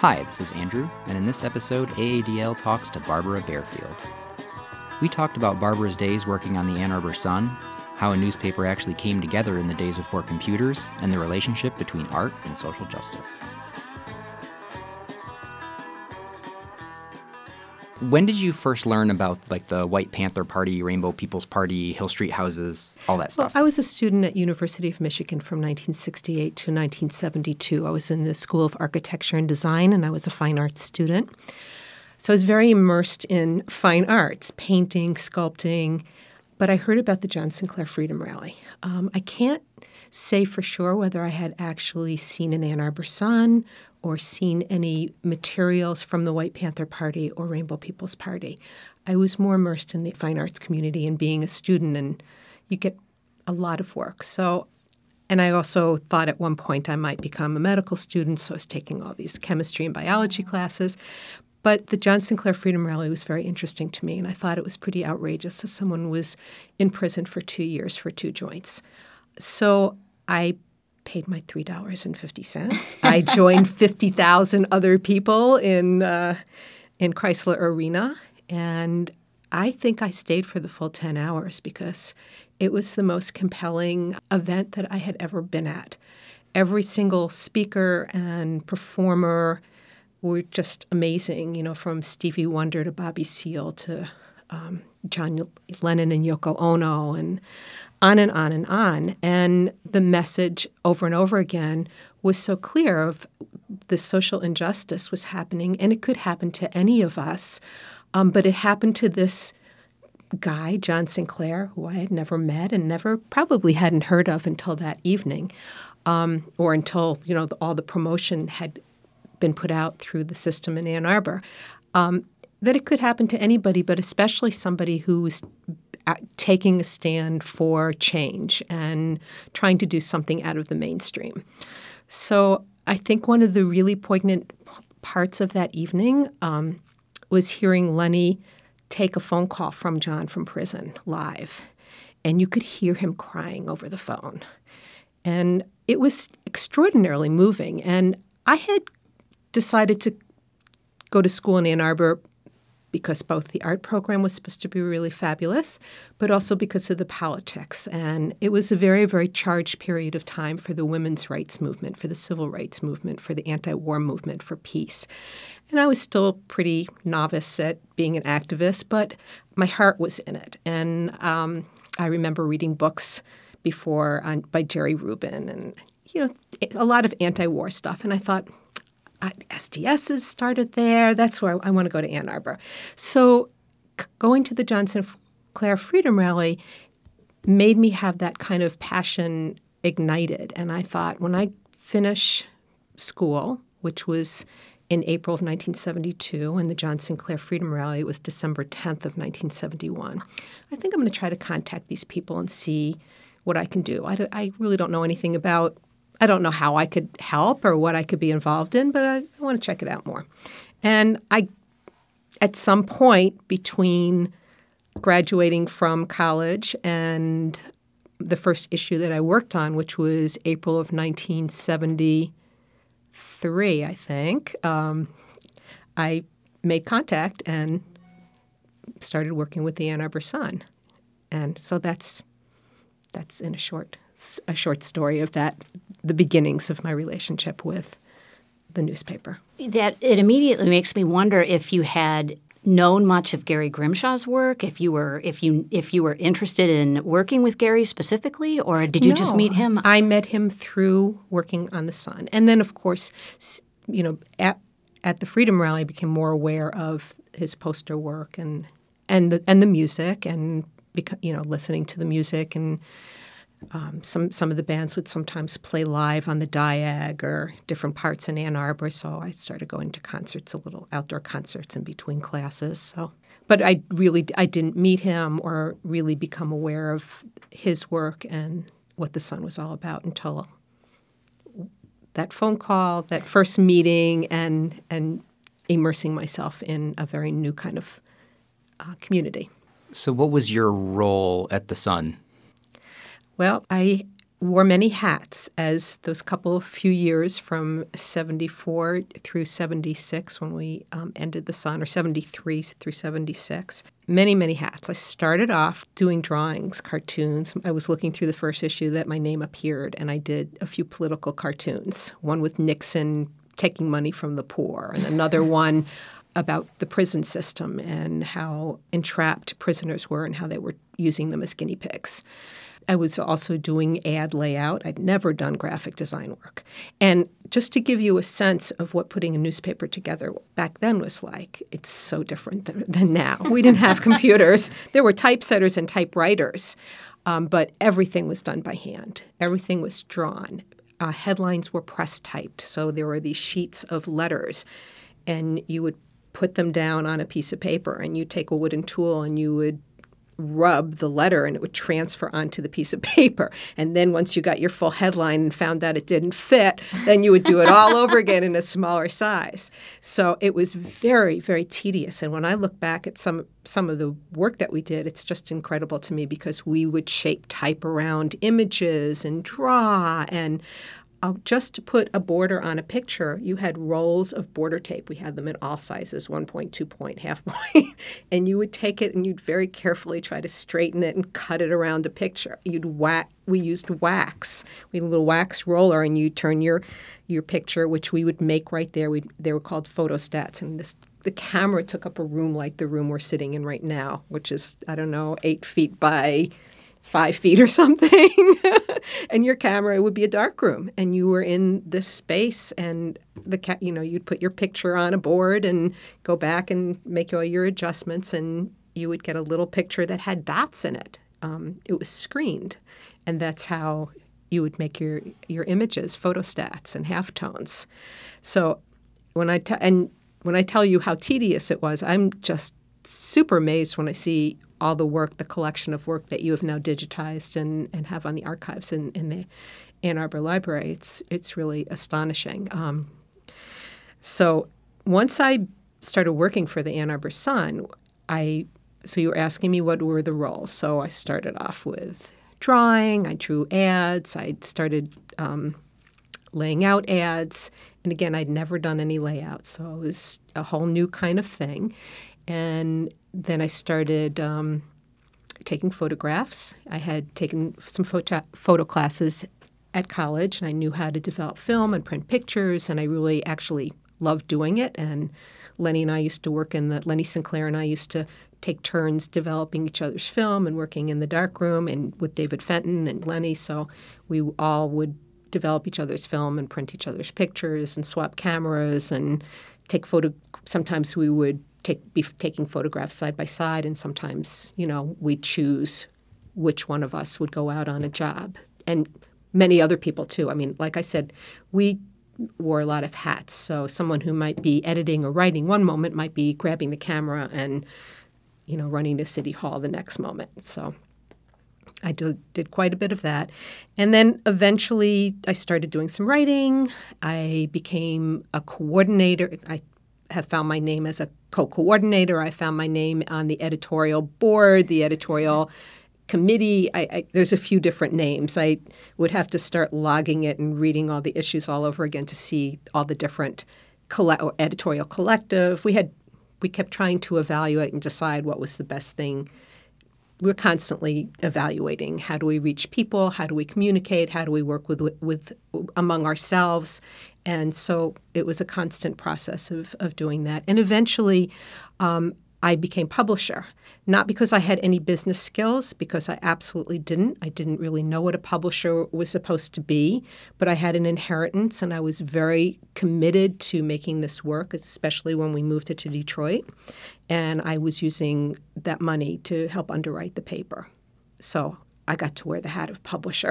Hi, this is Andrew, and in this episode, AADL talks to Barbara Barefield. We talked about Barbara's days working on the Ann Arbor Sun, how a newspaper actually came together in the days before computers, and the relationship between art and social justice. When did you first learn about the White Panther Party, Rainbow People's Party, Hill Street Houses, all that stuff? Well, I was a student at University of Michigan from 1968 to 1972. I was in the School of Architecture and Design, and I was a fine arts student. So I was very immersed in fine arts, painting, sculpting, but I heard about the John Sinclair Freedom Rally. I can't say for sure whether I had actually seen an Ann Arbor Sun or seen any materials from the White Panther Party or Rainbow People's Party. I was more immersed in the fine arts community and being a student, and you get a lot of work. And I also thought at one point I might become a medical student, so I was taking all these chemistry and biology classes. But the John Sinclair Freedom Rally was very interesting to me, and I thought it was pretty outrageous that someone was in prison for 2 years for 2 joints. So I paid my $3.50. I joined 50,000 other people in Chrysler Arena, and I think I stayed for the full 10 hours because it was the most compelling event that I had ever been at. Every single speaker and performer were just amazing, from Stevie Wonder to Bobby Seale to John Lennon and Yoko Ono, and on and on and on. And the message over and over again was so clear of the social injustice was happening, and it could happen to any of us. But it happened to this guy, John Sinclair, who I had never met and probably hadn't heard of until that evening, or until, all the promotion had been put out through the system in Ann Arbor. That it could happen to anybody, but especially somebody who was taking a stand for change and trying to do something out of the mainstream. So I think one of the really poignant parts of that evening was hearing Lenny take a phone call from John from prison live. And you could hear him crying over the phone. And it was extraordinarily moving. And I had decided to go to school in Ann Arbor because both the art program was supposed to be really fabulous, but also because of the politics. And it was a very, very charged period of time for the women's rights movement, for the civil rights movement, for the anti-war movement, for peace. And I was still pretty novice at being an activist, but my heart was in it. And I remember reading books before by Jerry Rubin and, a lot of anti-war stuff. And I thought, SDS has started there. That's where I want to go to Ann Arbor. So going to the John Sinclair Freedom Rally made me have that kind of passion ignited. And I thought, when I finish school, which was in April of 1972, and the John Sinclair Freedom Rally was December 10th of 1971, I think I'm going to try to contact these people and see what I can do. I really don't know anything about I don't know how I could help or what I could be involved in, but I want to check it out more. And at some point between graduating from college and the first issue that I worked on, which was April of 1973, I think, I made contact and started working with the Ann Arbor Sun. And so that's in a short story of that, the beginnings of my relationship with the newspaper. That it immediately makes me wonder if you had known much of Gary Grimshaw's work, if you were interested in working with Gary specifically, or did you just meet him? I met him through working on the Sun, and then of course, at the Freedom Rally, I became more aware of his poster work and the music, and listening to the music and. Some of the bands would sometimes play live on the Diag or different parts in Ann Arbor, so I started going to concerts, little outdoor concerts in between classes. So, but I didn't meet him or really become aware of his work and what the Sun was all about until that phone call, that first meeting, and immersing myself in a very new kind of community. So what was your role at the Sun? Well, I wore many hats as those few years from 74 through 76 when we ended the Sun, or 73 through 76. Many, many hats. I started off doing drawings, cartoons. I was looking through the first issue that my name appeared, and I did a few political cartoons, one with Nixon taking money from the poor, and another one about the prison system and how entrapped prisoners were and how they were using them as guinea pigs. I was also doing ad layout. I'd never done graphic design work. And just to give you a sense of what putting a newspaper together back then was like, it's so different than now. We didn't have computers. There were typesetters and typewriters, but everything was done by hand. Everything was drawn. Headlines were press typed, so there were these sheets of letters, and you would put them down on a piece of paper, and you'd take a wooden tool and you would rub the letter and it would transfer onto the piece of paper. And then once you got your full headline and found out it didn't fit, then you would do it all over again in a smaller size. So it was very, very tedious. And when I look back at some of the work that we did, it's just incredible to me because we would shape type around images and draw and just to put a border on a picture, you had rolls of border tape. We had them in all sizes, 1 point, 2 point, half point. And you would take it and you'd very carefully try to straighten it and cut it around a picture. We used wax. We had a little wax roller, and you turn your picture, which we would make right there. They were called photostats. And the camera took up a room like the room we're sitting in right now, which is, 8 feet by 5 feet or something. And your camera, it would be a dark room, and you were in this space, and you'd put your picture on a board and go back and make all your adjustments, and you would get a little picture that had dots in it. It was screened, and that's how you would make your images, photostats and halftones. So when I tell you how tedious it was, I'm just super amazed when I see all the work, the collection of work that you have now digitized and have on the archives in the Ann Arbor Library. It's really astonishing. So once I started working for the Ann Arbor Sun, so you were asking me what were the roles. So I started off with drawing. I drew ads. I started laying out ads. And again, I'd never done any layout, so it was a whole new kind of thing. And then I started taking photographs. I had taken some photo classes at college, and I knew how to develop film and print pictures, and I really actually loved doing it. And Lenny Sinclair and I used to take turns developing each other's film and working in the darkroom and with David Fenton and Lenny. So we all would develop each other's film and print each other's pictures and swap cameras and take Sometimes we would be taking photographs side by side, and sometimes, we'd choose which one of us would go out on a job. And many other people, too. I mean, like I said, we wore a lot of hats. So someone who might be editing or writing one moment might be grabbing the camera and, running to City Hall the next moment. So I did quite a bit of that. And then eventually I started doing some writing. I became a coordinator. I have found my name as a co-coordinator. I found my name on the editorial board, the editorial committee. There's a few different names. I would have to start logging it and reading all the issues all over again to see all the different editorial collective. We kept trying to evaluate and decide what was the best thing. We're constantly evaluating. How do we reach people? How do we communicate? How do we work with among ourselves? And so it was a constant process of doing that. And eventually I became publisher, not because I had any business skills, because I absolutely didn't. I didn't really know what a publisher was supposed to be, but I had an inheritance, and I was very committed to making this work, especially when we moved it to Detroit. And I was using that money to help underwrite the paper. So I got to wear the hat of publisher,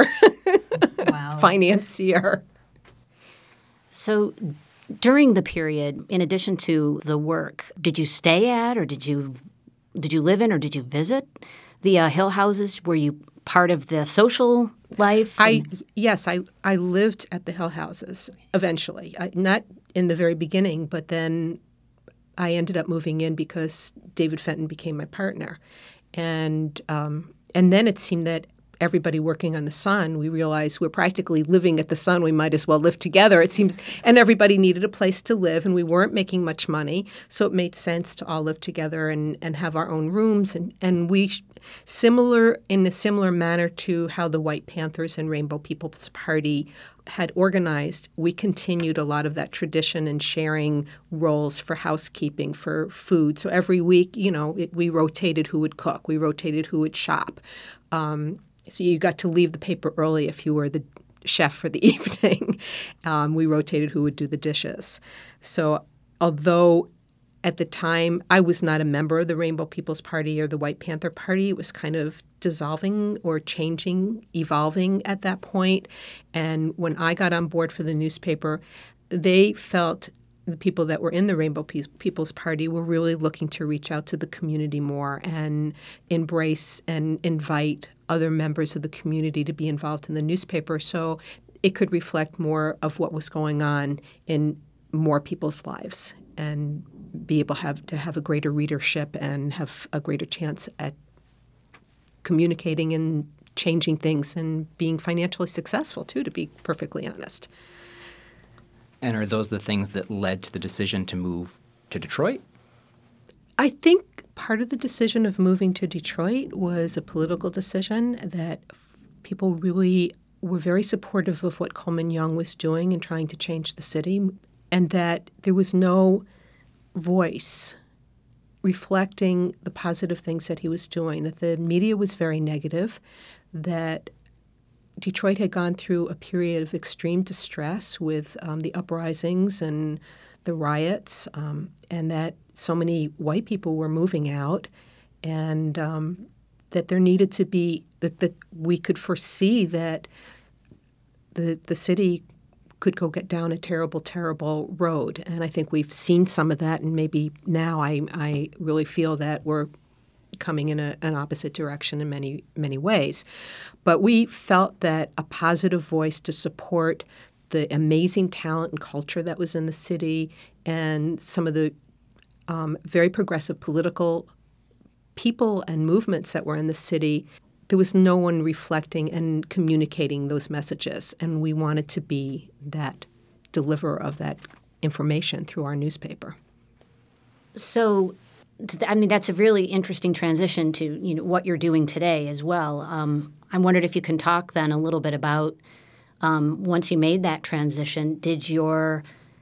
wow. Financier. So during the period, in addition to the work, did you stay at, or did you live in, or did you visit the Hill Houses? Were you part of the social life? Yes, I lived at the Hill Houses eventually. Not in the very beginning, but then I ended up moving in because David Fenton became my partner. And then it seemed that everybody working on the Sun, we realized we're practically living at the Sun. We might as well live together, it seems. And everybody needed a place to live, and we weren't making much money. So it made sense to all live together and have our own rooms. And we, in a similar manner to how the White Panthers and Rainbow People's Party had organized, we continued a lot of that tradition in sharing roles for housekeeping, for food. So every week, we rotated who would cook. We rotated who would shop. So you got to leave the paper early if you were the chef for the evening. We rotated who would do the dishes. So although at the time I was not a member of the Rainbow People's Party or the White Panther Party, it was kind of dissolving or changing, evolving at that point. And when I got on board for the newspaper, they felt the people that were in the Rainbow People's Party were really looking to reach out to the community more and embrace and invite other members of the community to be involved in the newspaper so it could reflect more of what was going on in more people's lives and be able to have a greater readership and have a greater chance at communicating and changing things and being financially successful, too, to be perfectly honest. And are those the things that led to the decision to move to Detroit? I think part of the decision of moving to Detroit was a political decision that people really were very supportive of what Coleman Young was doing in trying to change the city, and that there was no voice reflecting the positive things that he was doing, that the media was very negative, that Detroit had gone through a period of extreme distress with the uprisings and the riots, and that so many white people were moving out, and that there needed to be that we could foresee that the city could go get down a terrible, terrible road. And I think we've seen some of that, and maybe now I really feel that we're coming in an opposite direction in many, many ways. But we felt that a positive voice to support the amazing talent and culture that was in the city and some of the very progressive political people and movements that were in the city, there was no one reflecting and communicating those messages. And we wanted to be that deliverer of that information through our newspaper. So, that's a really interesting transition to what you're doing today as well. I wondered if you can talk then a little bit about once you made that transition, did your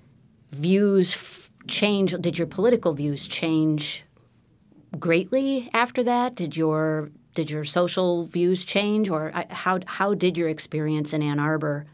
views change? Did your political views change greatly after that? Did your social views change, or how did your experience in Ann Arbor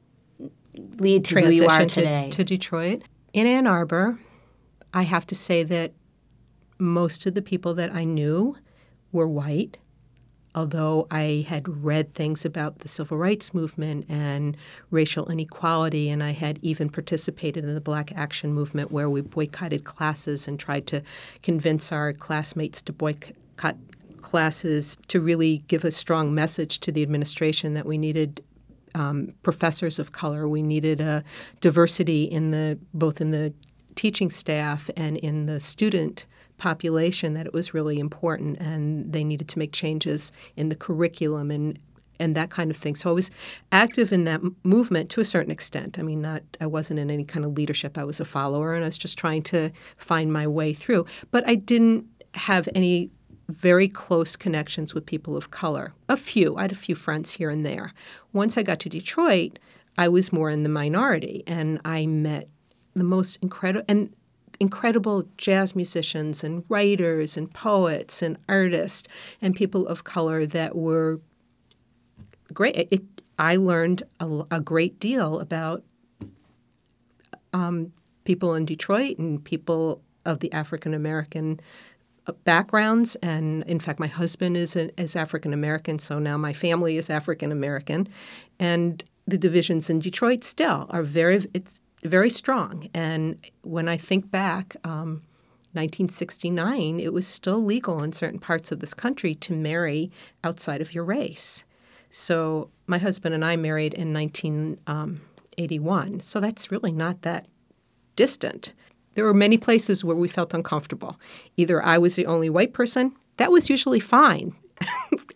lead to who you are today? To Detroit. In Ann Arbor, I have to say that most of the people that I knew were white, although I had read things about the civil rights movement and racial inequality, and I had even participated in the Black Action movement where we boycotted classes and tried to convince our classmates to boycott classes to really give a strong message to the administration that we needed professors of color. We needed a diversity both in the teaching staff and in the student population, that it was really important, and they needed to make changes in the curriculum and that kind of thing. So I was active in that movement to a certain extent. I wasn't in any kind of leadership. I was a follower, and I was just trying to find my way through. But I didn't have any very close connections with people of color. I had a few friends here and there. Once I got to Detroit, I was more in the minority, and I met the most incredible jazz musicians and writers and poets and artists and people of color that were great. I learned a great deal about people in Detroit and people of the African American backgrounds. And in fact, my husband is African American, so now my family is African American. And the divisions in Detroit still are very strong. And when I think back, 1969, it was still legal in certain parts of this country to marry outside of your race. So my husband and I married in 1981. So that's really not that distant. There were many places where we felt uncomfortable. Either I was the only white person. That was usually fine.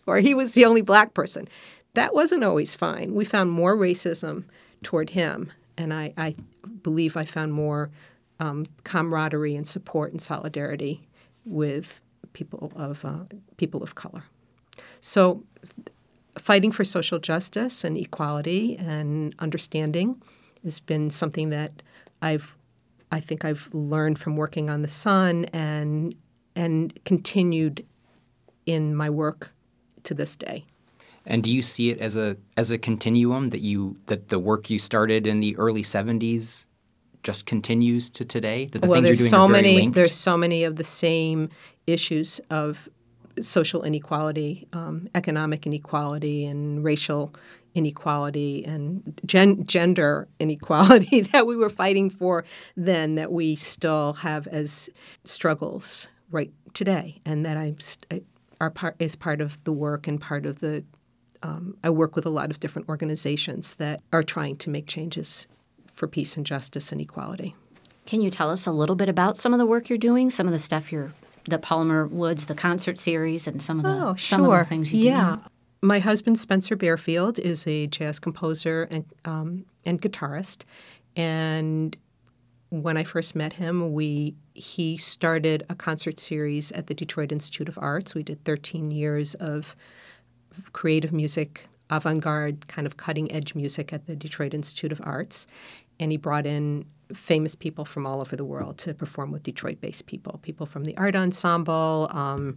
or he was the only black person. That wasn't always fine. We found more racism toward him, and I believe I found more camaraderie and support and solidarity with people of color. So fighting for social justice and equality and understanding has been something that I think I've learned from working on the Sun and continued in my work to this day. And do you see it as a continuum that the work you started in the early 70s just continues to today? That the things you're doing are very linked? There's so many of the same issues of social inequality, economic inequality, and racial inequality, and gender inequality that we were fighting for then that we still have as struggles right today, and that is part of the work and part of the I work with a lot of different organizations that are trying to make changes for peace and justice and equality. Can you tell us a little bit about some of the work you're doing, some of the stuff the Palmer Woods, the concert series, and some of the things you do? My husband, Spencer Bearfield, is a jazz composer and guitarist. And when I first met him, he started a concert series at the Detroit Institute of Arts. We did 13 years of creative music, avant-garde, kind of cutting-edge music at the Detroit Institute of Arts. And he brought in famous people from all over the world to perform with Detroit-based people from the Art Ensemble,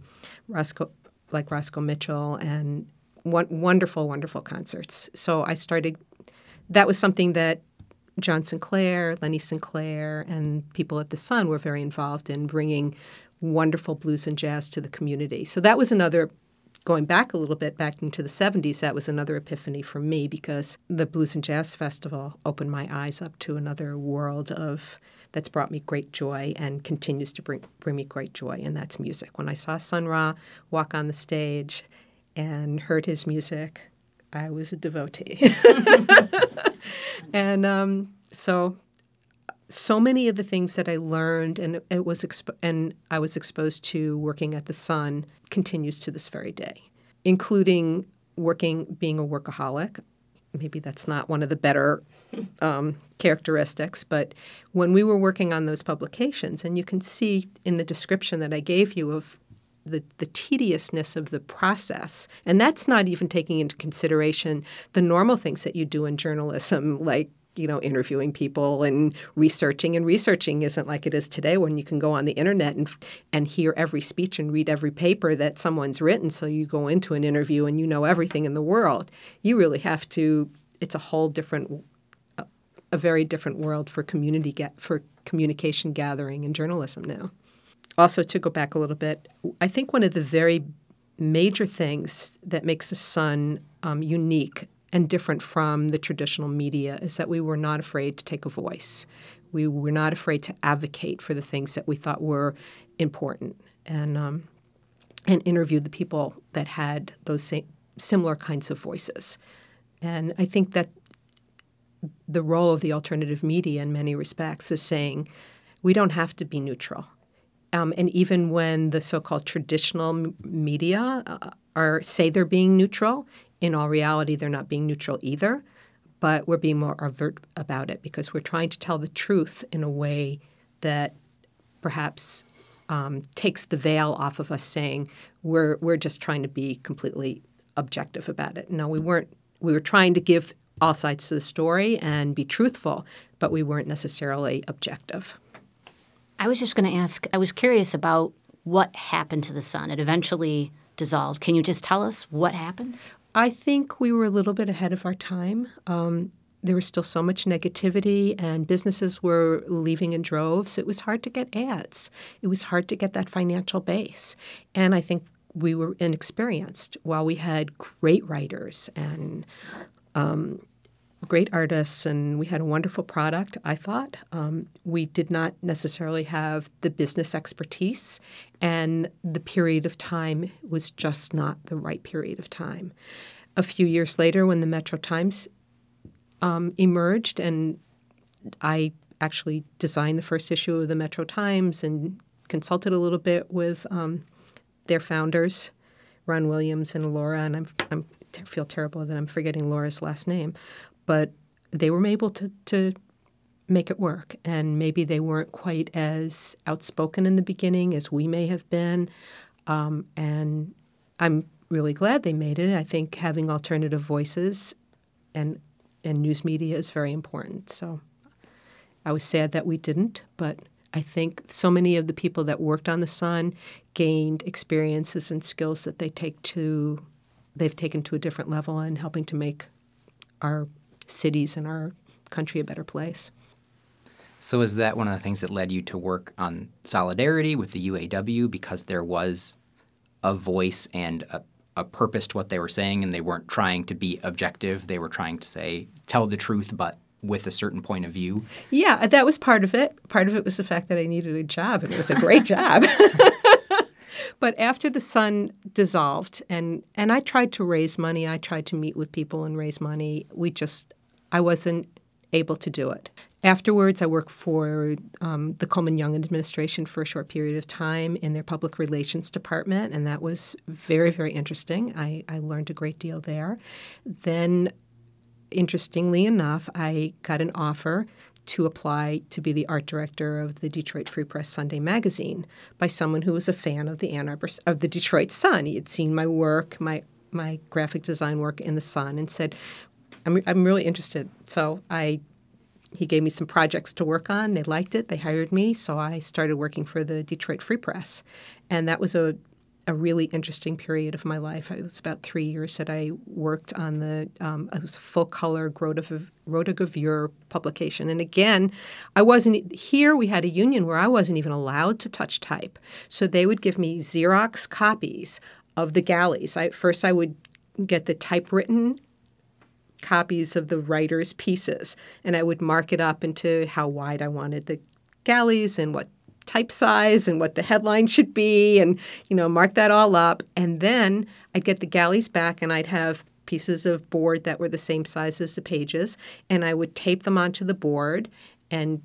Roscoe Mitchell, and wonderful, wonderful concerts. So that was something that John Sinclair, Lenny Sinclair, and people at the Sun were very involved in, bringing wonderful blues and jazz to the community. So that was another, going back a little bit, back into the 70s, that was another epiphany for me, because the Blues and Jazz Festival opened my eyes up to another world that's brought me great joy and continues to bring me great joy, and that's music. When I saw Sun Ra walk on the stage and heard his music, I was a devotee. And so many of the things that I learned and I was exposed to working at the Sun continues to this very day, including being a workaholic. Maybe that's not one of the better characteristics, but when we were working on those publications, and you can see in the description that I gave you of the tediousness of the process, and that's not even taking into consideration the normal things that you do in journalism, like interviewing people and researching. And researching isn't like it is today, when you can go on the internet and hear every speech and read every paper that someone's written. So you go into an interview and you know everything in the world. You really have to. It's a whole different, a very different world for communication gathering and journalism now. Also, to go back a little bit, I think one of the very major things that makes the Sun unique and different from the traditional media is that we were not afraid to take a voice. We were not afraid to advocate for the things that we thought were important, and interview the people that had those similar kinds of voices. And I think that the role of the alternative media in many respects is saying we don't have to be neutral. And even when the so-called traditional media say they're being neutral, in all reality, they're not being neutral either, but we're being more overt about it because we're trying to tell the truth in a way that perhaps takes the veil off of us saying we're just trying to be completely objective about it. No, we weren't. We were trying to give all sides to the story and be truthful, but we weren't necessarily objective. I was just going to ask, I was curious about what happened to the Sun. It eventually dissolved. Can you just tell us what happened? I think we were a little bit ahead of our time. There was still so much negativity, and businesses were leaving in droves. It was hard to get ads. It was hard to get that financial base. And I think we were inexperienced. While we had great writers and great artists, and we had a wonderful product, I thought. We did not necessarily have the business expertise, and the period of time was just not the right period of time. A few years later, when the Metro Times emerged, and I actually designed the first issue of the Metro Times and consulted a little bit with their founders, Ron Williams and Laura, and I feel terrible that I'm forgetting Laura's last name, but they were able to make it work. And maybe they weren't quite as outspoken in the beginning as we may have been. And I'm really glad they made it. I think having alternative voices and news media is very important. So I was sad that we didn't, but I think so many of the people that worked on the Sun gained experiences and skills that they've taken to a different level in helping to make our cities and our country a better place. So is that one of the things that led you to work on solidarity with the UAW, because there was a voice and a purpose to what they were saying, and they weren't trying to be objective. They were trying to tell the truth, but with a certain point of view? Yeah, that was part of it. Part of it was the fact that I needed a job, and it was a great job. But after the Sun dissolved, and I tried to raise money, I tried to meet with people and raise money. I wasn't able to do it. Afterwards, I worked for the Coleman Young administration for a short period of time in their public relations department, and that was very, very interesting. I learned a great deal there. Then, interestingly enough, I got an offer to apply to be the art director of the Detroit Free Press Sunday magazine by someone who was a fan of the Detroit Sun. He had seen my work, my graphic design work in the Sun, and said, "I'm really interested." So he gave me some projects to work on. They liked it. They hired me. So I started working for the Detroit Free Press. And that was a really interesting period of my life. It was about 3 years that I worked on it was a full-color rotogravure publication. And again, we had a union where I wasn't even allowed to touch type. So they would give me Xerox copies of the galleys. First I would get the typewritten copies of the writer's pieces, and I would mark it up into how wide I wanted the galleys and what type size and what the headline should be, and mark that all up. And then I'd get the galleys back, and I'd have pieces of board that were the same size as the pages, and I would tape them onto the board, and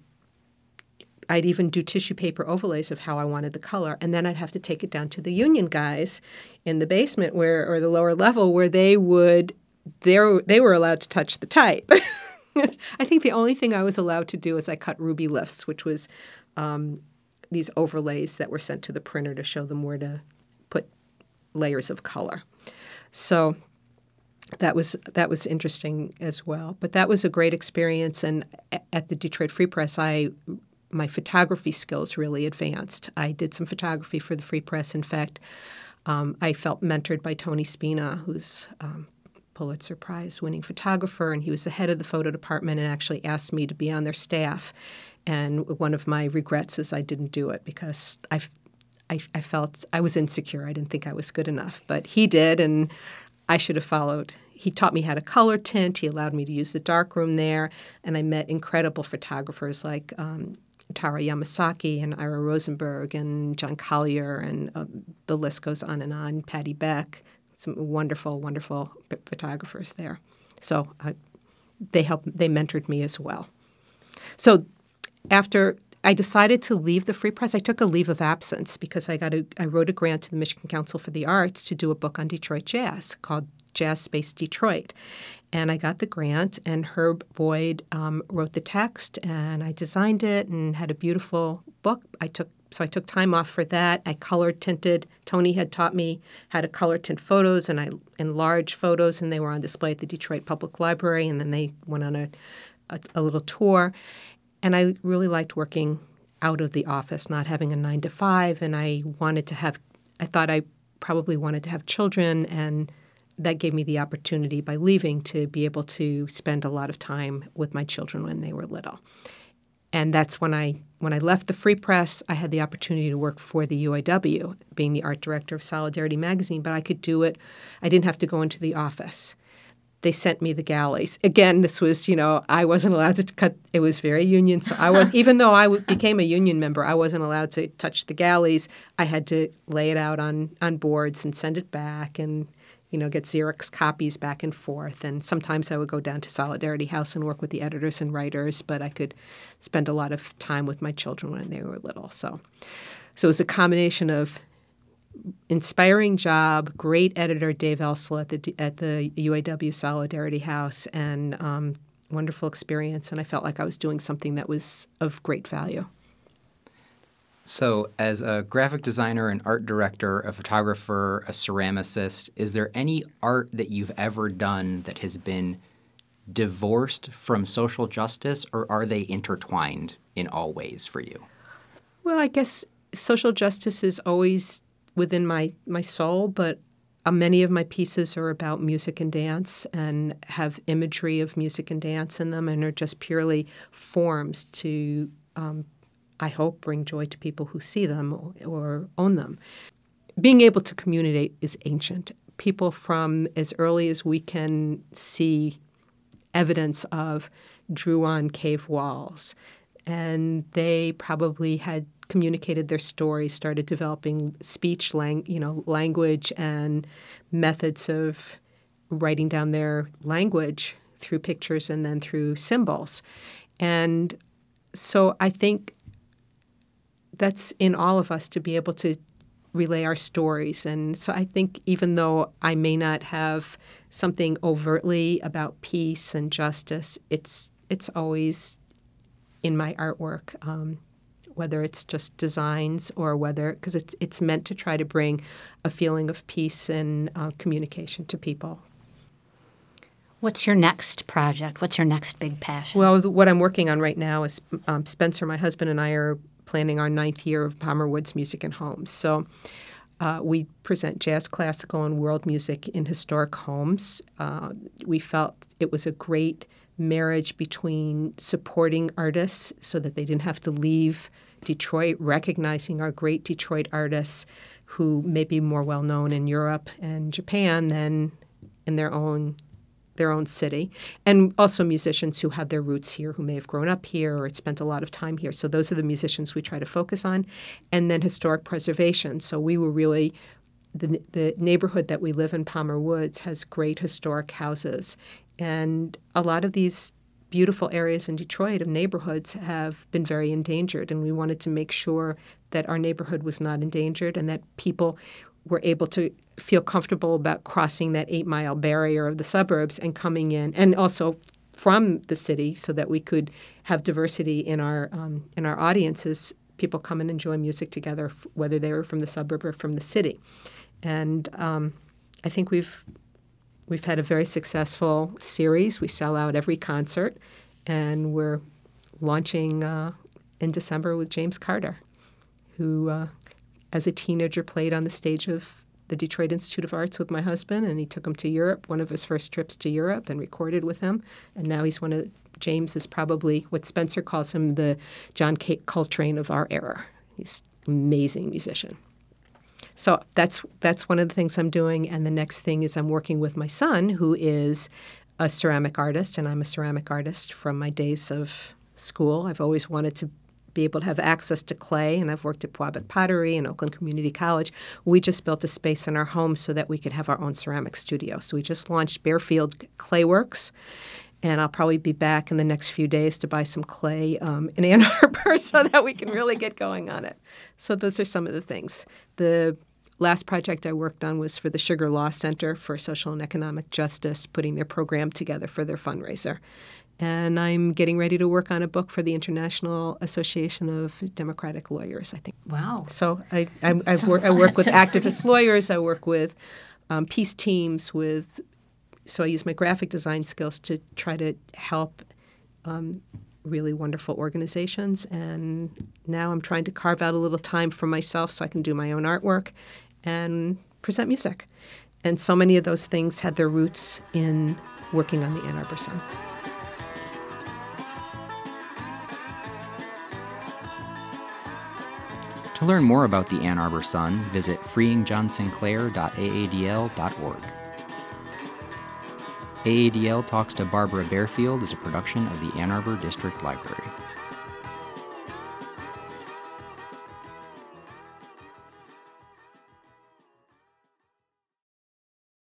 I'd even do tissue paper overlays of how I wanted the color. And then I'd have to take it down to the union guys in the basement or the lower level, where they were allowed to touch the type. I think the only thing I was allowed to do is I cut ruby lifts, which was these overlays that were sent to the printer to show them where to put layers of color. So that was interesting as well. But that was a great experience. And at the Detroit Free Press, my photography skills really advanced. I did some photography for the Free Press. In fact, I felt mentored by Tony Spina, who's Pulitzer Prize-winning photographer, and he was the head of the photo department and actually asked me to be on their staff. And one of my regrets is I didn't do it because I felt I was insecure. I didn't think I was good enough. But he did, and I should have followed. He taught me how to color tint. He allowed me to use the darkroom there, and I met incredible photographers like Tara Yamasaki and Ira Rosenberg and John Collier, and the list goes on, Patty Beck. Some wonderful, wonderful photographers there. So they mentored me as well. So after I decided to leave the Free Press, I took a leave of absence because I wrote a grant to the Michigan Council for the Arts to do a book on Detroit jazz called Jazz Space Detroit. And I got the grant, and Herb Boyd wrote the text, and I designed it and had a beautiful book. So I took time off for that. I color tinted. Tony had taught me how to color tint photos, and I enlarged photos, and they were on display at the Detroit Public Library, and then they went on a little tour. And I really liked working out of the office, not having a 9-to-5, and I thought I probably wanted to have children, and that gave me the opportunity by leaving to be able to spend a lot of time with my children when they were little. And that's when I left the Free Press, I had the opportunity to work for the UAW, being the art director of Solidarity magazine, but I could do it. I didn't have to go into the office. They sent me the galleys. Again, this was, I wasn't allowed to cut. It was very union. So even though I became a union member, I wasn't allowed to touch the galleys. I had to lay it out on boards and send it back and get Xerox copies back and forth. And sometimes I would go down to Solidarity House and work with the editors and writers, but I could spend a lot of time with my children when they were little. So it was a combination of inspiring job, great editor Dave Elsel at the UAW Solidarity House, and wonderful experience. And I felt like I was doing something that was of great value. So as a graphic designer, an art director, a photographer, a ceramicist, is there any art that you've ever done that has been divorced from social justice, or are they intertwined in all ways for you? Well, I guess social justice is always within my soul, but many of my pieces are about music and dance and have imagery of music and dance in them and are just purely forms to I hope, bring joy to people who see them or own them. Being able to communicate is ancient. People from as early as we can see evidence of drew on cave walls, and they probably had communicated their stories, started developing speech, language and methods of writing down their language through pictures and then through symbols. And so I think that's in all of us to be able to relay our stories. And so I think even though I may not have something overtly about peace and justice, it's always in my artwork, whether it's just designs or because it's meant to try to bring a feeling of peace and communication to people. What's your next project? What's your next big passion? Well, what I'm working on right now is Spencer, my husband, and I are planning our 9th year of Palmer Woods Music and Homes. So we present jazz, classical, and world music in historic homes. We felt it was a great marriage between supporting artists so that they didn't have to leave Detroit, recognizing our great Detroit artists who may be more well-known in Europe and Japan than in their own city, and also musicians who have their roots here, who may have grown up here or had spent a lot of time here. So those are the musicians we try to focus on. And then historic preservation. So we were really the neighborhood that we live in, Palmer Woods, has great historic houses. And a lot of these beautiful areas in Detroit of neighborhoods have been very endangered. And we wanted to make sure that our neighborhood was not endangered and that people were able to feel comfortable about crossing that 8-mile barrier of the suburbs and coming in, and also from the city, so that we could have diversity in our audiences. People come and enjoy music together, whether they were from the suburb or from the city. And I think we've had a very successful series. We sell out every concert, and we're launching in December with James Carter, who as a teenager played on the stage of the Detroit Institute of Arts with my husband, and he took him to Europe, one of his first trips to Europe, and recorded with him. And now James is probably what Spencer calls him, the John Coltrane of our era. He's an amazing musician. So that's one of the things I'm doing. And the next thing is I'm working with my son, who is a ceramic artist, and I'm a ceramic artist from my days of school. I've always wanted to be able to have access to clay, and I've worked at Pewabic Pottery and Oakland Community College. We just built a space in our home so that we could have our own ceramic studio. So we just launched Bearfield Clay Works, and I'll probably be back in the next few days to buy some clay in Ann Arbor so that we can really get going on it. So those are some of the things. The last project I worked on was for the Sugar Law Center for Social and Economic Justice, putting their program together for their fundraiser. And I'm getting ready to work on a book for the International Association of Democratic Lawyers, I think. Wow. So I work with activist lawyers. I work with peace teams. So I use my graphic design skills to try to help really wonderful organizations. And now I'm trying to carve out a little time for myself so I can do my own artwork and present music. And so many of those things had their roots in working on the Ann Arbor Sun. To learn more about the Ann Arbor Sun, visit freeingjohnsinclair.aadl.org. AADL Talks to Barbara Bearfield is a production of the Ann Arbor District Library.